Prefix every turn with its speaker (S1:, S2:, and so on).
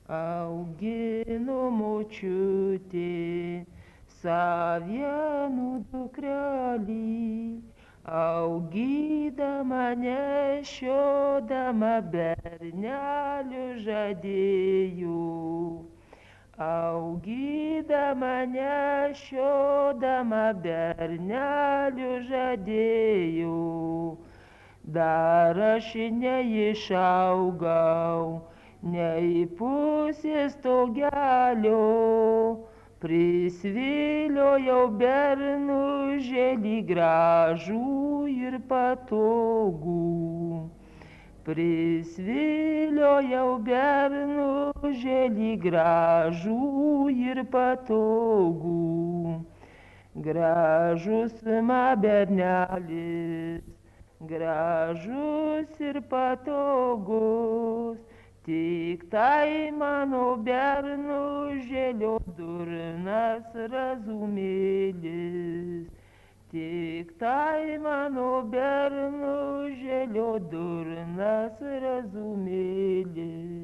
S1: augino močiutė savienų dukrelį, augydama nešiodama bernelių žadėjų. Augydama nešiodama bernelių žadėjų, dar aš neišaugau, nei pusės stogelio, prisviliojau bernužėlį gražų ir patogų. Prisviliojau bernužėlį gražų ir patogų. Gražus man bernelis, gražus ir patogus, tik tai mano bernužėlio durnas razumėlis. Tik tai mano bernužėlio durnas razumėlis.